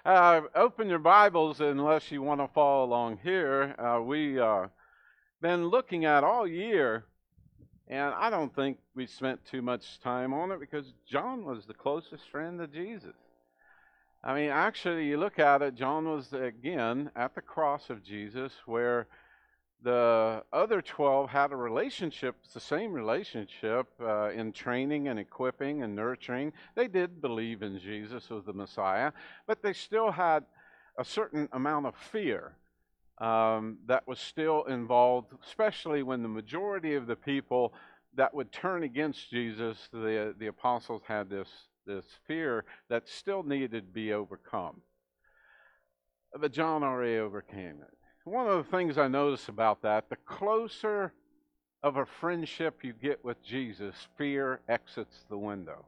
Open your Bibles unless you want to follow along here. We've been looking at all year, and I don't think we spent too much time on it because John was the closest friend to Jesus. I mean, actually, you look at it, John was again at the cross of Jesus where the other 12 had a relationship, it's the same relationship in training and equipping and nurturing. They did believe in Jesus as the Messiah, but they still had a certain amount of fear that was still involved, especially when the majority of the people that would turn against Jesus, the apostles had this fear that still needed to be overcome. But John already overcame it. One of the things I notice about that, the closer of a friendship you get with Jesus, fear exits the window.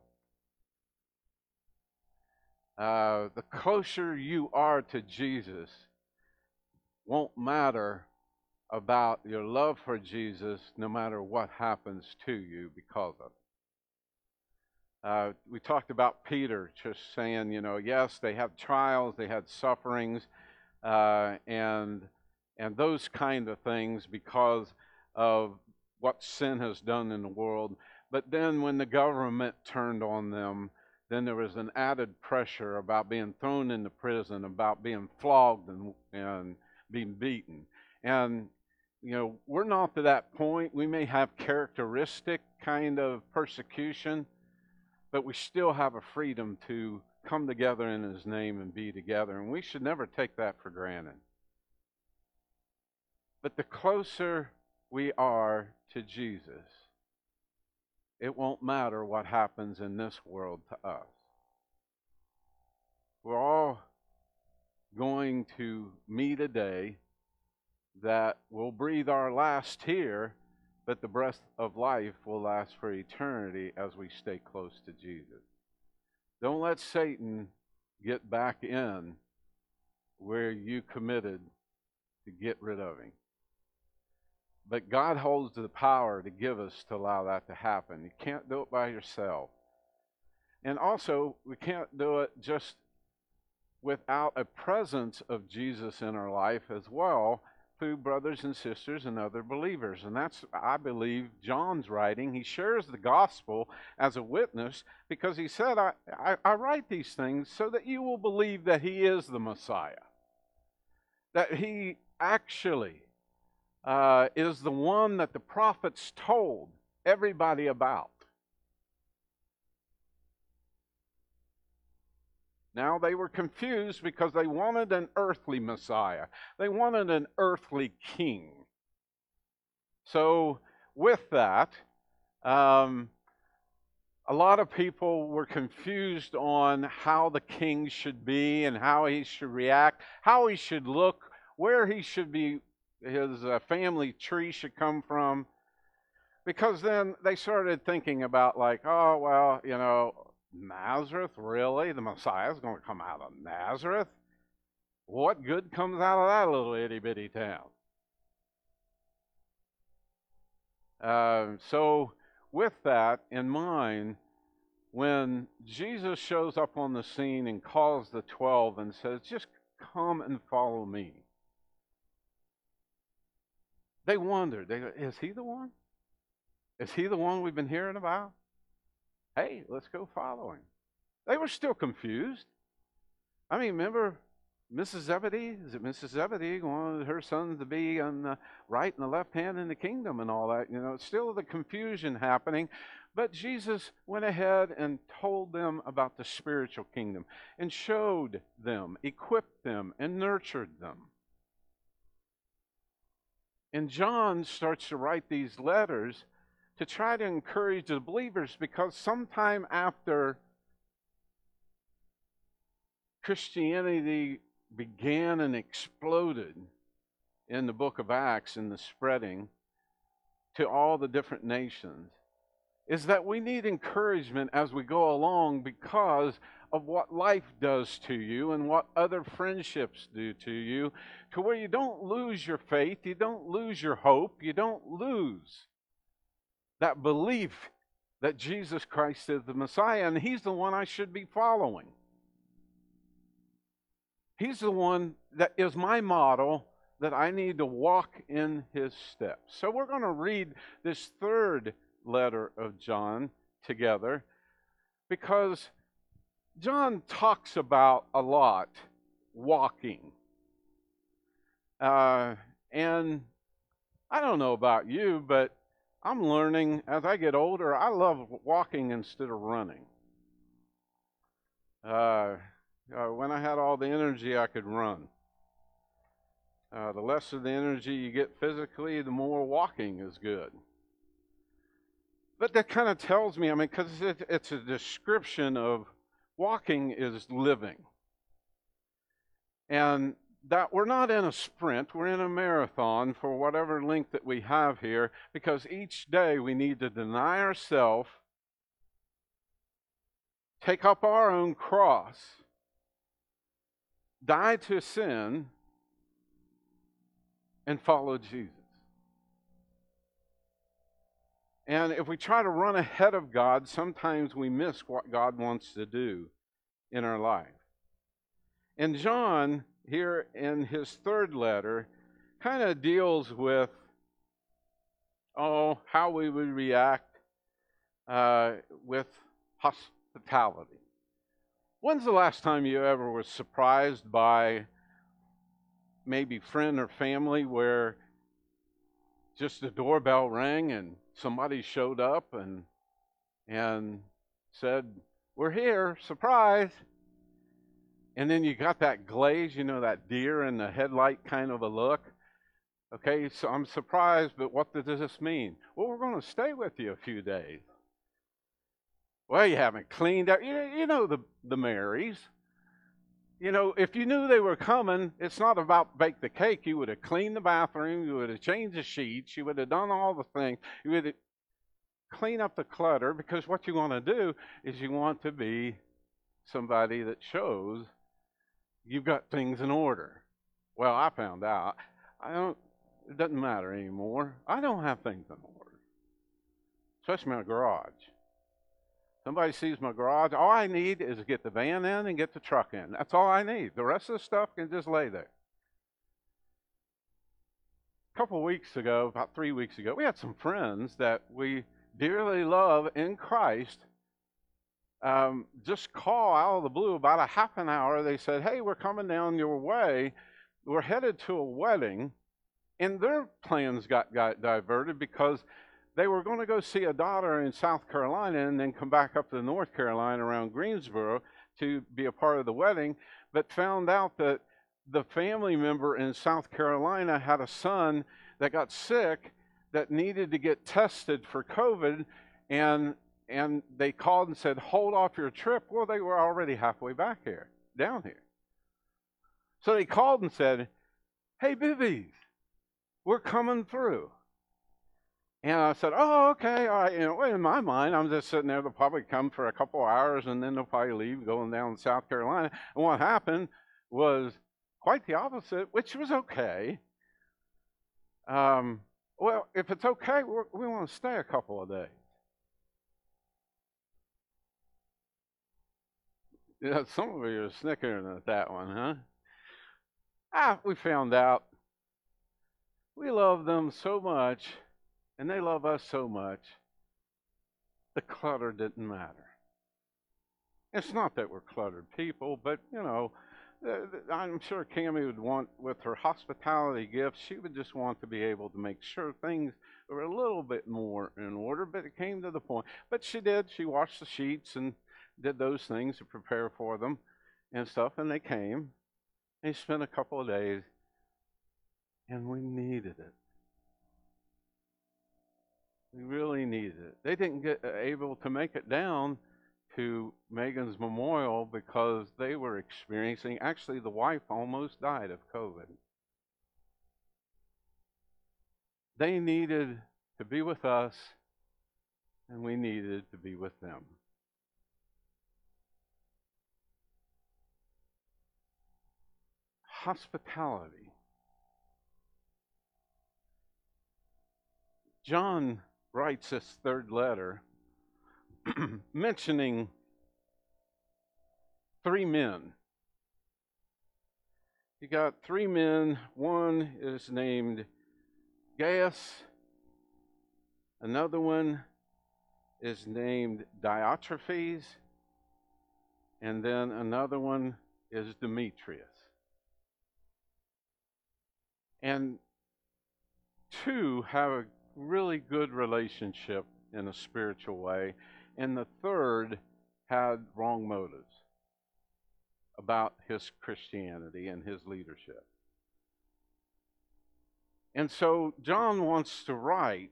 The closer you are to Jesus, won't matter about your love for Jesus no matter what happens to you because of it. We talked about Peter just saying, yes, they had trials, they had sufferings, and those kind of things because of what sin has done in the world. But then when the government turned on them, then there was an added pressure about being thrown into prison, about being flogged and being beaten. And, we're not to that point. We may have characteristic kind of persecution, but we still have a freedom to come together in His name and be together. And we should never take that for granted. But the closer we are to Jesus, it won't matter what happens in this world to us. We're all going to meet a day that we'll breathe our last here, but the breath of life will last for eternity as we stay close to Jesus. Don't let Satan get back in where you committed to get rid of him. But God holds the power to give us to allow that to happen. You can't do it by yourself. And also, we can't do it just without a presence of Jesus in our life as well through brothers and sisters and other believers. And that's, I believe, John's writing. He shares the gospel as a witness because he said, I write these things so that you will believe that He is the Messiah. That He actually is the one that the prophets told everybody about. Now they were confused because they wanted an earthly Messiah. They wanted an earthly king. So with that, a lot of people were confused on how the king should be and how he should react, how he should look, where he should be, his family tree should come from. Because then they started thinking about Nazareth, really? The Messiah is going to come out of Nazareth? What good comes out of that little itty-bitty town? So with that in mind, when Jesus shows up on the scene and calls the 12 and says, just come and follow me, they wondered, is He the one? Is He the one we've been hearing about? Hey, let's go follow Him. They were still confused. I mean, remember Mrs. Zebedee? Is it Mrs. Zebedee wanted her sons to be on the right and the left hand in the kingdom and all that? It's still the confusion happening. But Jesus went ahead and told them about the spiritual kingdom and showed them, equipped them, and nurtured them. And John starts to write these letters to try to encourage the believers, because sometime after Christianity began and exploded in the book of Acts and the spreading to all the different nations, is that we need encouragement as we go along because of what life does to you and what other friendships do to you, to where you don't lose your faith, you don't lose your hope, you don't lose that belief that Jesus Christ is the Messiah and He's the one I should be following. He's the one that is my model that I need to walk in his steps. So we're going to read this third letter of John together because John talks about a lot walking. And I don't know about you, but I'm learning as I get older, I love walking instead of running. When I had all the energy, I could run. The less of the energy you get physically, the more walking is good. But that kind of tells me, because it's a description of walking is living. And that we're not in a sprint, we're in a marathon for whatever length that we have here, because each day we need to deny ourselves, take up our own cross, die to sin, and follow Jesus. And if we try to run ahead of God, sometimes we miss what God wants to do in our life. And John, here in his third letter, kind of deals with, how we would react with hospitality. When's the last time you ever was surprised by maybe friend or family where just the doorbell rang and somebody showed up and said, "We're here, surprise." And then you got that glaze, that deer in the headlight kind of a look. Okay, so I'm surprised, but what does this mean? Well, we're going to stay with you a few days. Well, you haven't cleaned up. You know the Marys. If you knew they were coming, it's not about bake the cake. You would have cleaned the bathroom. You would have changed the sheets. You would have done all the things. You would have clean up the clutter, because what you want to do is you want to be somebody that shows you've got things in order. Well, I found out it doesn't matter anymore. I don't have things in order, especially my garage. Somebody sees my garage, all I need is to get the van in and get the truck in. That's all I need. The rest of the stuff can just lay there. A couple of weeks ago, about 3 weeks ago, we had some friends that we dearly love in Christ just call out of the blue about a half an hour. They said, "Hey, we're coming down your way. We're headed to a wedding." And their plans got diverted because they were going to go see a daughter in South Carolina and then come back up to North Carolina around Greensboro to be a part of the wedding, but found out that the family member in South Carolina had a son that got sick that needed to get tested for COVID, and they called and said, "Hold off your trip." Well, they were already halfway back here, down here. So they called and said, "Hey, boobies, we're coming through." And I said, "Oh, okay, all right." In my mind, I'm just sitting there. They'll probably come for a couple hours, and then they'll probably leave, going down to South Carolina. And what happened was quite the opposite, which was okay. Well, if it's okay, we want to stay a couple of days. Some of you are snickering at that one, huh? We found out we love them so much, and they love us so much, the clutter didn't matter. It's not that we're cluttered people, but, I'm sure Cammie would want, with her hospitality gifts, she would just want to be able to make sure things were a little bit more in order, but it came to the point. But she did. She washed the sheets and did those things to prepare for them and stuff, and they came. They spent a couple of days, and we needed it. We really needed it. They didn't get able to make it down to Megan's memorial because they were experiencing, actually the wife almost died of COVID. They needed to be with us, and we needed to be with them. Hospitality. John writes this third letter mentioning 3 men You got three men. One is named Gaius. Another one is named Diotrephes. And then another one is Demetrius. And two have a really good relationship in a spiritual way. And the third had wrong motives about his Christianity and his leadership. And so John wants to write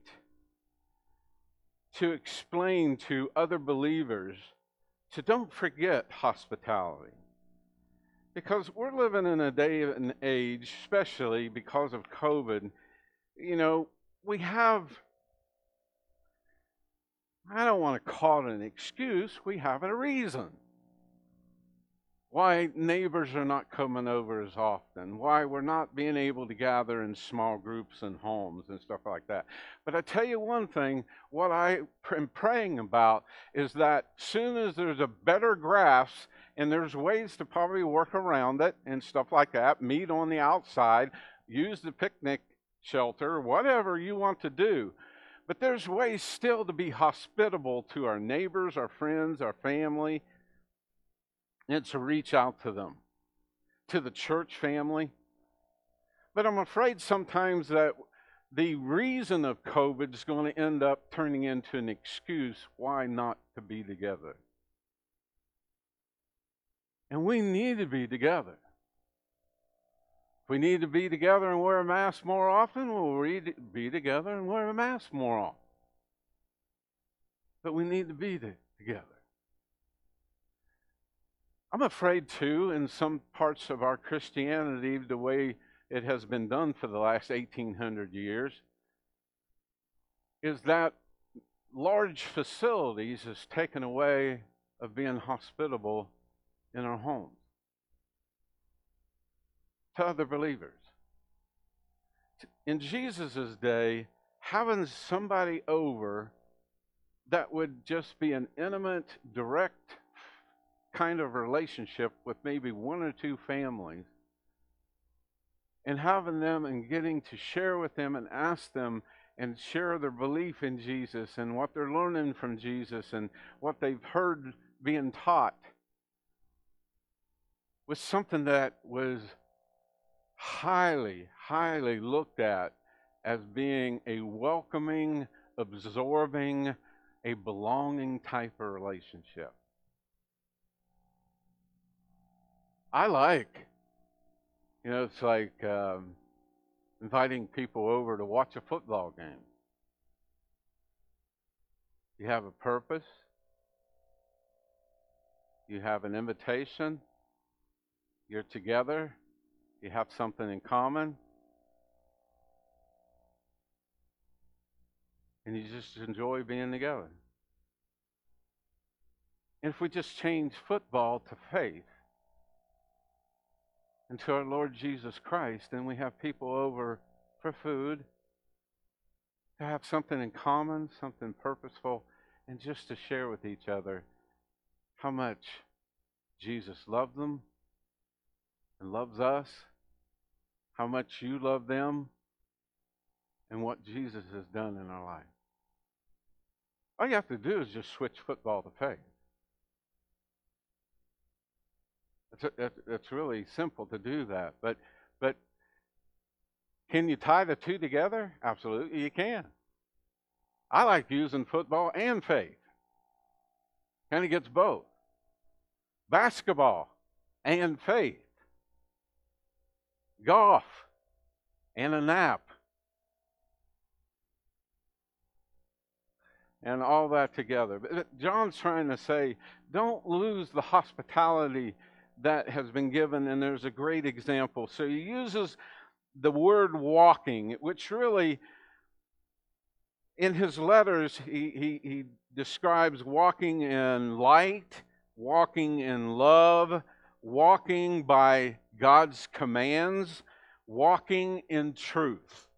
to explain to other believers to don't forget hospitality. Because we're living in a day and age, especially because of COVID, we have, I don't want to call it an excuse, we have a reason why neighbors are not coming over as often, why we're not being able to gather in small groups and homes and stuff like that. But I tell you one thing, what I am praying about is that soon as there's a better grasp, and there's ways to probably work around it and stuff like that, meet on the outside, use the picnic shelter, whatever you want to do. But there's ways still to be hospitable to our neighbors, our friends, our family, and to reach out to them, to the church family. But I'm afraid sometimes that the reason of COVID is going to end up turning into an excuse why not to be together. And we need to be together. If we need to be together and wear a mask more often, we'll be together and wear a mask more often. But we need to be together. I'm afraid, too, in some parts of our Christianity, the way it has been done for the last 1,800 years, is that large facilities has taken away of being hospitable in our homes to other believers. In Jesus' day, having somebody over that would just be an intimate, direct kind of relationship with maybe one or two families, and having them and getting to share with them and ask them and share their belief in Jesus and what they're learning from Jesus and what they've heard being taught, was something that was highly, highly looked at as being a welcoming, absorbing, a belonging type of relationship. I like, it's like inviting people over to watch a football game. You have a purpose. You have an invitation. You're together. You have something in common. And you just enjoy being together. And if we just change football to faith and to our Lord Jesus Christ, then we have people over for food, to have something in common, something purposeful, and just to share with each other how much Jesus loved them and loves us, how much you love them, and what Jesus has done in our life. All you have to do is just switch football to faith. It's really simple to do that. But can you tie the two together? Absolutely, you can. I like using football and faith. Kind of gets both. Basketball and faith. Golf and a nap. And all that together. But John's trying to say, don't lose the hospitality that has been given, and there's a great example. So he uses the word walking, which really, in his letters, he describes walking in light, walking in love, walking by God's commands, walking in truth.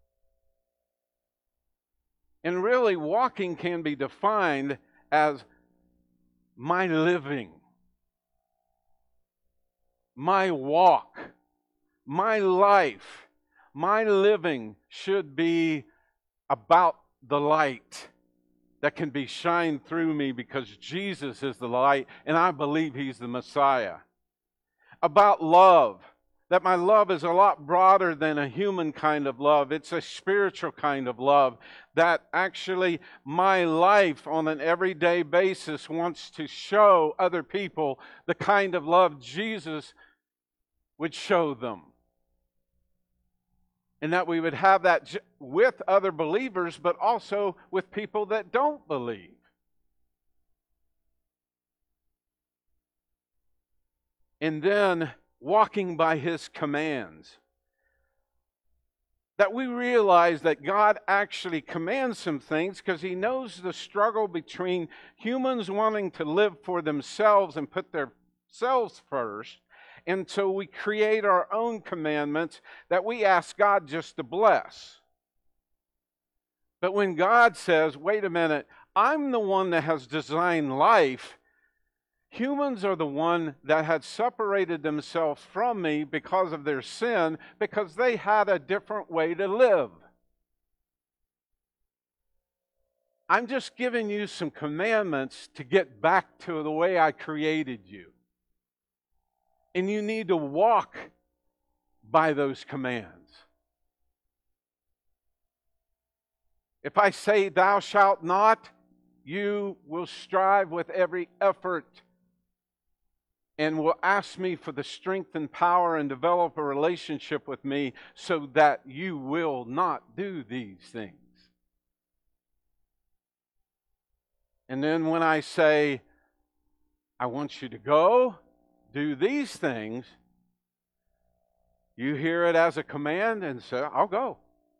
And really, walking can be defined as my living, my walk, my life, my living should be about the light that can be shined through me because Jesus is the light and I believe He's the Messiah. About love, that my love is a lot broader than a human kind of love. It's a spiritual kind of love that actually my life on an everyday basis wants to show other people the kind of love Jesus would show them. And that we would have that with other believers, but also with people that don't believe. And then walking by His commands. That we realize that God actually commands some things because He knows the struggle between humans wanting to live for themselves and put themselves first. And so we create our own commandments that we ask God just to bless. But when God says, wait a minute, I'm the one that has designed life, humans are the one that had separated themselves from me because of their sin, because they had a different way to live. I'm just giving you some commandments to get back to the way I created you. And you need to walk by those commands. If I say, thou shalt not, you will strive with every effort and will ask me for the strength and power and develop a relationship with me so that you will not do these things. And then when I say, I want you to go, do these things, you hear it as a command and say, I'll go.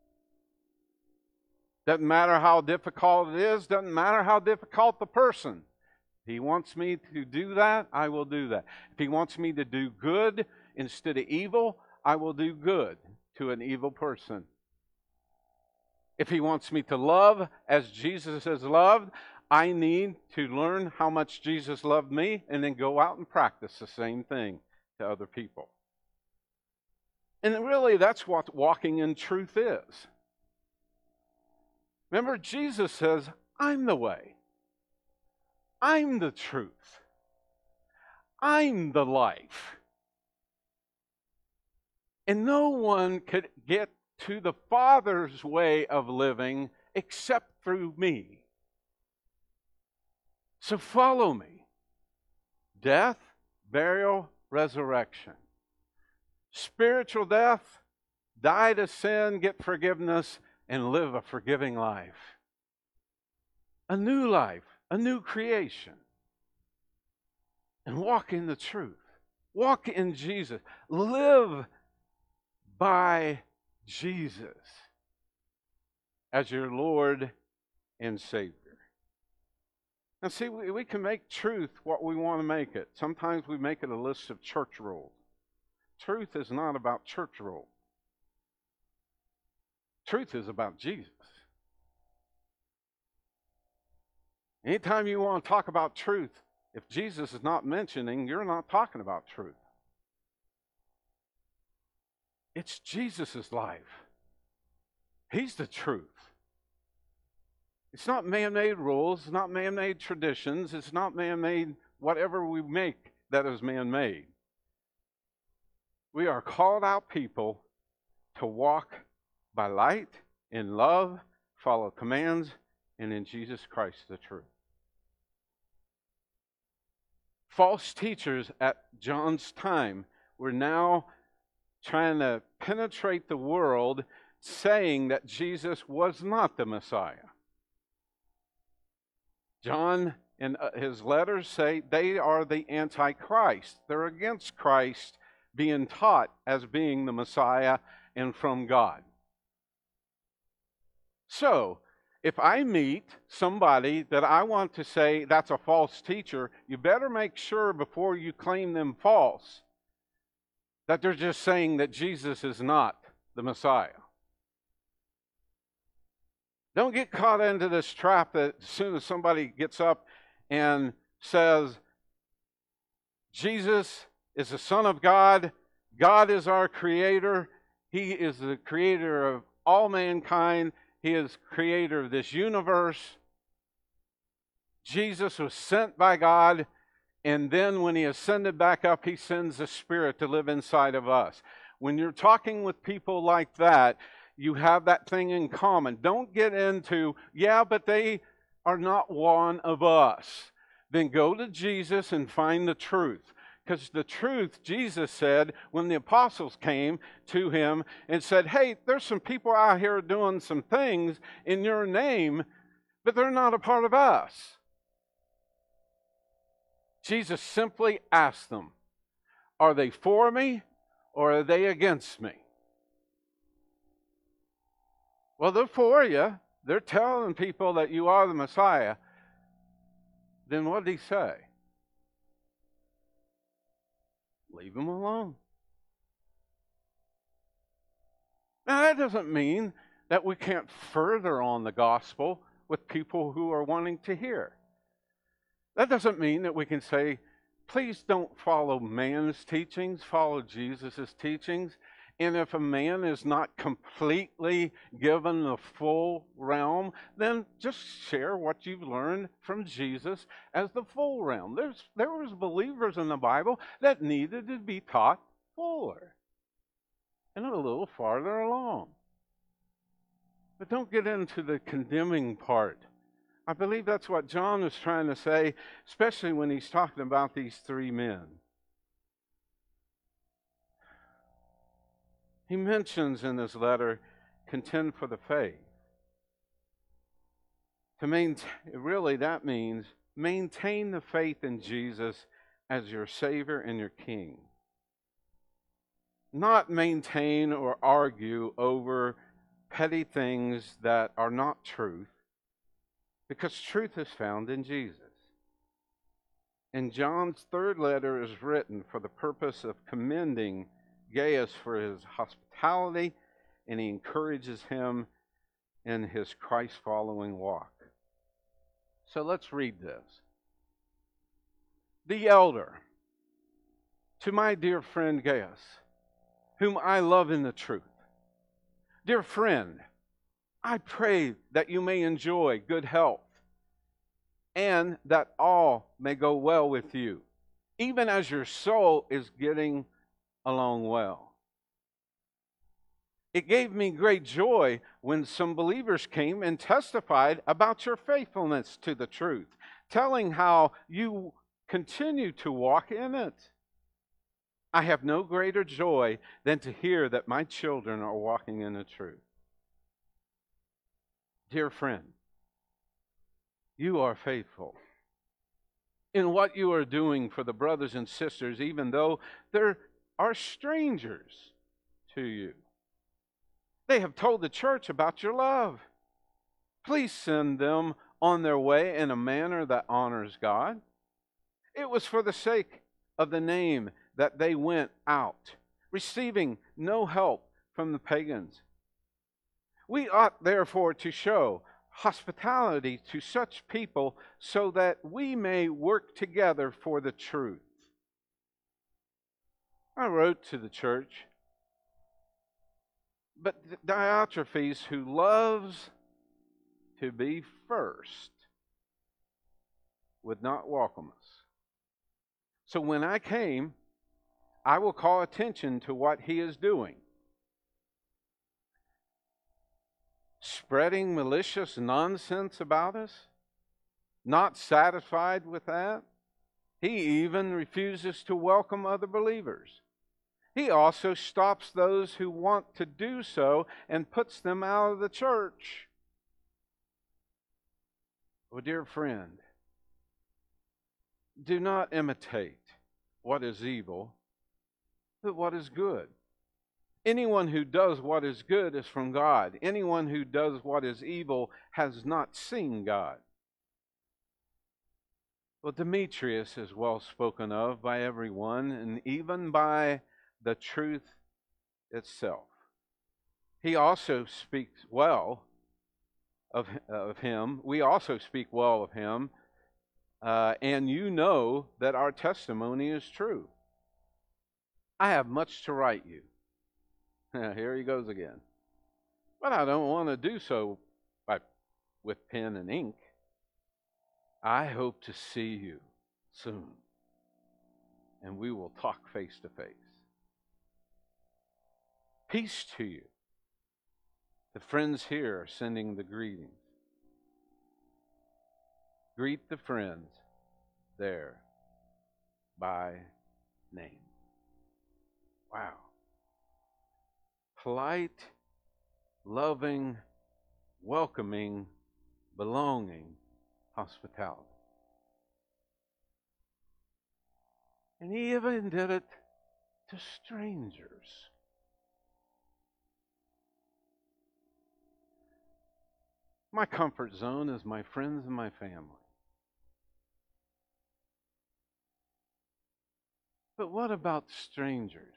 Doesn't matter how difficult it is, doesn't matter how difficult the person. If He wants me to do that, I will do that. If He wants me to do good instead of evil, I will do good to an evil person. If He wants me to love as Jesus has loved, I need to learn how much Jesus loved me and then go out and practice the same thing to other people. And really, that's what walking in truth is. Remember, Jesus says, I'm the way. I'm the truth. I'm the life. And no one could get to the Father's way of living except through me. So follow me. Death, burial, resurrection. Spiritual death, die to sin, get forgiveness, and live a forgiving life. A new life, a new creation. And walk in the truth. Walk in Jesus. Live by Jesus as your Lord and Savior. Now see, we can make truth what we want to make it. Sometimes we make it a list of church rules. Truth is not about church rules. Truth is about Jesus. Anytime you want to talk about truth, if Jesus is not mentioning, you're not talking about truth. It's Jesus' life. He's the truth. It's not man-made rules, it's not man-made traditions, it's not man-made whatever we make that is man-made. We are called out people to walk by light, in love, follow commands, and in Jesus Christ the truth. False teachers at John's time were now trying to penetrate the world, saying that Jesus was not the Messiah. John in his letters say they are the Antichrist. They're against Christ being taught as being the Messiah and from God. So, if I meet somebody that I want to say that's a false teacher, you better make sure before you claim them false that they're just saying that Jesus is not the Messiah. Don't get caught into this trap that as soon as somebody gets up and says, Jesus is the Son of God, God is our creator. He is the creator of all mankind. He is creator of this universe. Jesus was sent by God, and then when he ascended back up, he sends the Spirit to live inside of us. When you're talking with people like that, you have that thing in common. Don't get into, yeah, but they are not one of us. Then go to Jesus and find the truth. Because the truth, Jesus said, when the apostles came to him and said, hey, there's some people out here doing some things in your name, but they're not a part of us. Jesus simply asked them, are they for me or are they against me? Well, they're for you. They're telling people that you are the Messiah. Then what did he say? Leave them alone. Now, that doesn't mean that we can't further on the gospel with people who are wanting to hear. That doesn't mean that we can say, please don't follow man's teachings, follow Jesus' teachings. And if a man is not completely given the full realm, then just share what you've learned from Jesus as the full realm. There was believers in the Bible that needed to be taught fuller and a little farther along. But don't get into the condemning part. I believe that's what John was trying to say, especially when he's talking about these three men. He mentions in his letter, contend for the faith. Really, that means maintain the faith in Jesus as your Savior and your King. Not maintain or argue over petty things that are not truth, because truth is found in Jesus. And John's third letter is written for the purpose of commending Gaius for his hospitality, and he encourages him in his Christ-following walk. So let's read this. The elder, to my dear friend Gaius, whom I love in the truth. Dear friend, I pray that you may enjoy good health and that all may go well with you, even as your soul is getting along well. It gave me great joy when some believers came and testified about your faithfulness to the truth, telling how you continue to walk in it. I have no greater joy than to hear that my children are walking in the truth. Dear friend, you are faithful in what you are doing for the brothers and sisters, even though they are strangers to you. They have told the church about your love. Please send them on their way in a manner that honors God. It was for the sake of the name that they went out, receiving no help from the pagans. We ought therefore to show hospitality to such people so that we may work together for the truth. I wrote to the church, but Diotrephes, who loves to be first, would not welcome us. So when I came, I will call attention to what he is doing. Spreading malicious nonsense about us, not satisfied with that. He even refuses to welcome other believers. He also stops those who want to do so and puts them out of the church. Oh, dear friend, do not imitate what is evil, but what is good. Anyone who does what is good is from God. Anyone who does what is evil has not seen God. Well, Demetrius is well spoken of by everyone, and even by the truth itself. He also speaks well of him. We also speak well of him, and you know that our testimony is true. I have much to write you. Here he goes again. But I don't want to do so with pen and ink. I hope to see you soon, and we will talk face to face. Peace to you. The friends here are sending the greetings. Greet the friends there by name. Wow. Polite, loving, welcoming, belonging hospitality. And he even did it to strangers. My comfort zone is my friends and my family. But what about strangers?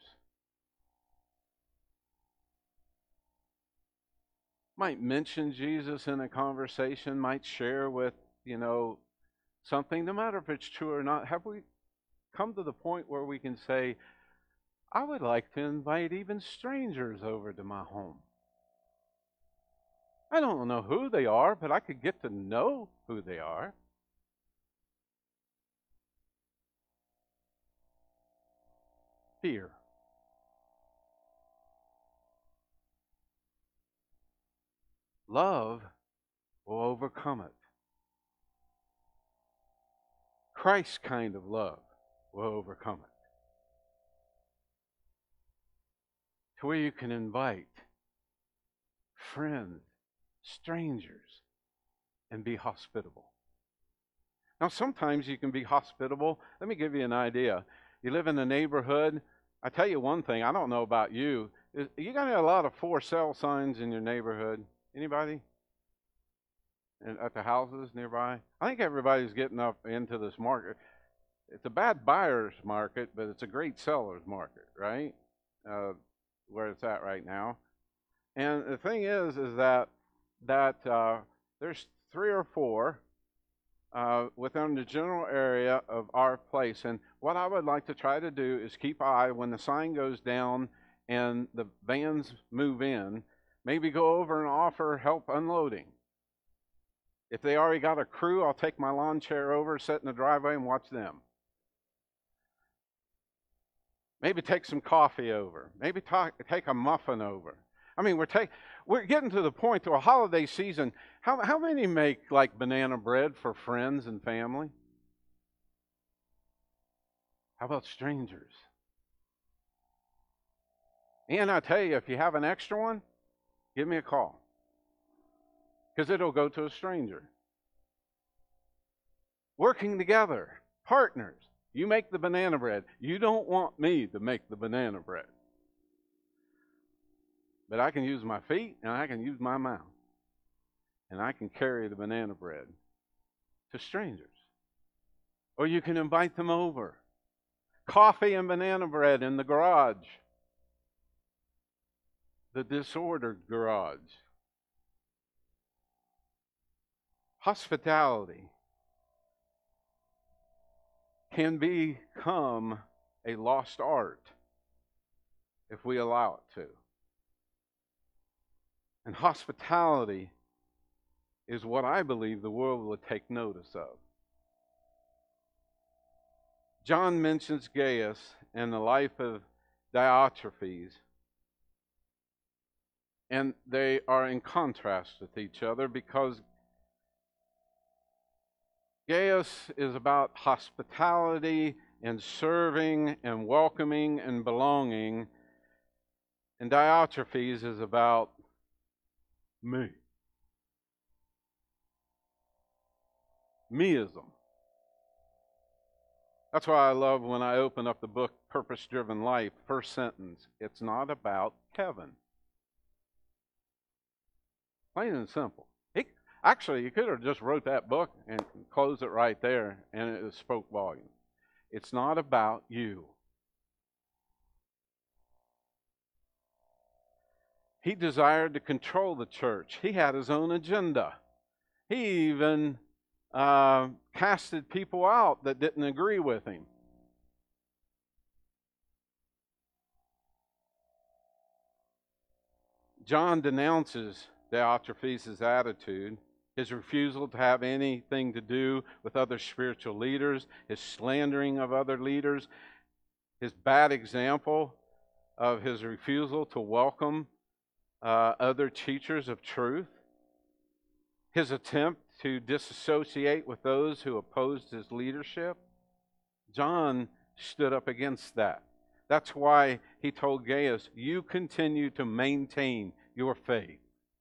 Might mention Jesus in a conversation, might share with, something, no matter if it's true or not. Have we come to the point where we can say, I would like to invite even strangers over to my home? I don't know who they are, but I could get to know who they are. Fear. Love will overcome it. Christ's kind of love will overcome it. To where you can invite friends, strangers, and be hospitable. Now, sometimes you can be hospitable. Let me give you an idea. You live in a neighborhood. I tell you one thing, I don't know about you. You got a lot of for sale signs in your neighborhood? Anybody? And at the houses nearby? I think everybody's getting up into this market. It's a bad buyer's market, but it's a great seller's market, right? Where it's at right now. And the thing is that there's 3 or 4 within the general area of our place. And what I would like to try to do is keep eye when the sign goes down and the vans move in, maybe go over and offer help unloading. If they already got a crew, I'll take my lawn chair over, sit in the driveway and watch them. Maybe take some coffee over. Maybe take a muffin over. I mean, we're getting to the point to a holiday season. How many make like banana bread for friends and family? How about strangers? And I tell you, if you have an extra one, give me a call, because it'll go to a stranger. Working together, partners. You make the banana bread. You don't want me to make the banana bread. But I can use my feet and I can use my mouth. And I can carry the banana bread to strangers. Or you can invite them over. Coffee and banana bread in the garage. The disordered garage. Hospitality can become a lost art if we allow it to. And hospitality is what I believe the world will take notice of. John mentions Gaius and the life of Diotrephes, and they are in contrast with each other because Gaius is about hospitality and serving and welcoming and belonging, and Diotrephes is about me. Meism. That's why I love when I open up the book Purpose Driven Life, first sentence, it's not about Kevin. Plain and simple. Actually, you could have just wrote that book and closed it right there, and it spoke volumes. It's not about you. He desired to control the church. He had his own agenda. He even casted people out that didn't agree with him. John denounces Diotrephes' attitude, his refusal to have anything to do with other spiritual leaders, his slandering of other leaders, his bad example of his refusal to welcome other teachers of truth, his attempt to disassociate with those who opposed his leadership. John stood up against that. That's why he told Gaius, you continue to maintain your faith.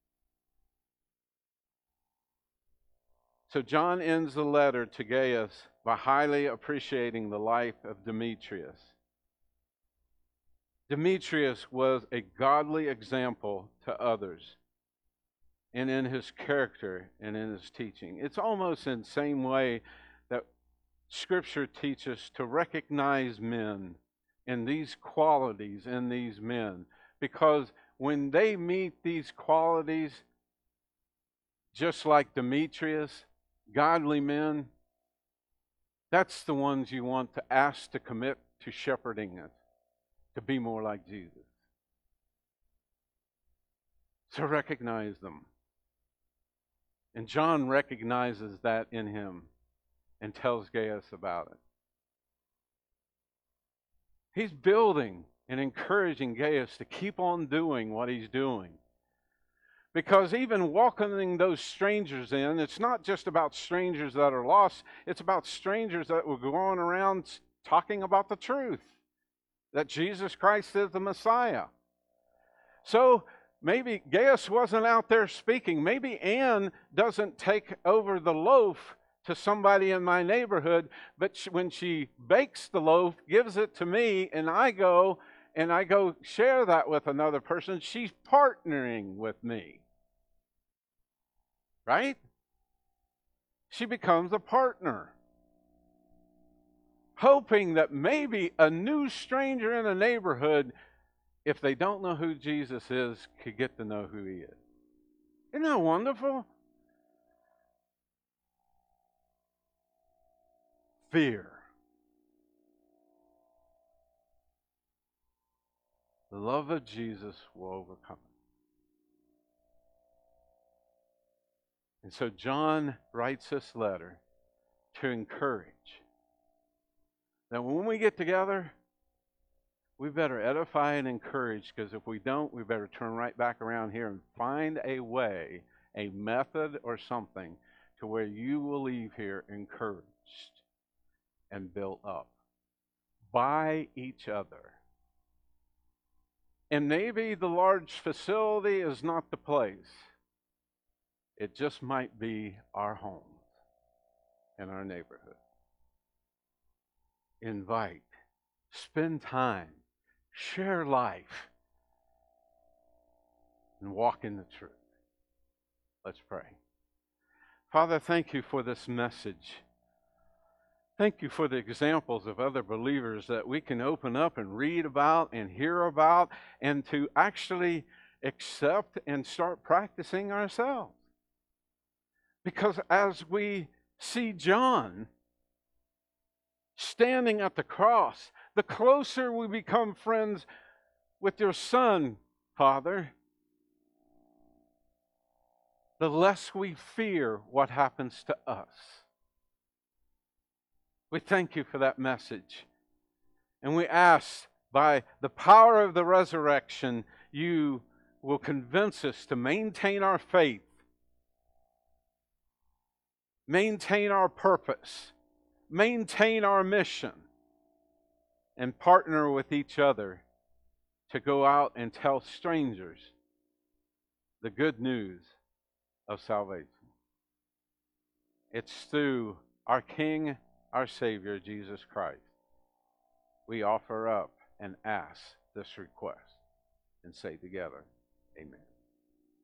So John ends the letter to Gaius by highly appreciating the life of Demetrius. Demetrius was a godly example to others, and in his character and in his teaching. It's almost in the same way that Scripture teaches to recognize men and these qualities in these men. Because when they meet these qualities, just like Demetrius, godly men, that's the ones you want to ask to commit to shepherding it, to be more like Jesus. So recognize them. And John recognizes that in him and tells Gaius about it. He's building and encouraging Gaius to keep on doing what he's doing. Because even welcoming those strangers in, it's not just about strangers that are lost, it's about strangers that were going around talking about the truth, that Jesus Christ is the Messiah. So maybe Gaius wasn't out there speaking. Maybe Ann doesn't take over the loaf to somebody in my neighborhood, but when she bakes the loaf, gives it to me, and I go share that with another person, she's partnering with me. Right? She becomes a partner. Hoping that maybe a new stranger in a neighborhood, if they don't know who Jesus is, could get to know who he is. Isn't that wonderful? Fear. The love of Jesus will overcome it. And so John writes this letter to encourage that when we get together, we better edify and encourage, because if we don't, we better turn right back around here and find a way, a method or something, to where you will leave here encouraged and built up by each other. And maybe the large facility is not the place. It just might be our homes and our neighborhood. Invite, spend time, share life, and walk in the truth. Let's pray. Father, thank you for this message. Thank you for the examples of other believers that we can open up and read about and hear about, and to actually accept and start practicing ourselves. Because as we see John standing at the cross, the closer we become friends with your Son, Father, the less we fear what happens to us. We thank you for that message. And we ask, by the power of the resurrection, you will convince us to maintain our faith, maintain our purpose, maintain our mission, and partner with each other to go out and tell strangers the good news of salvation. It's through our King, our Savior, Jesus Christ, we offer up and ask this request and say together, amen.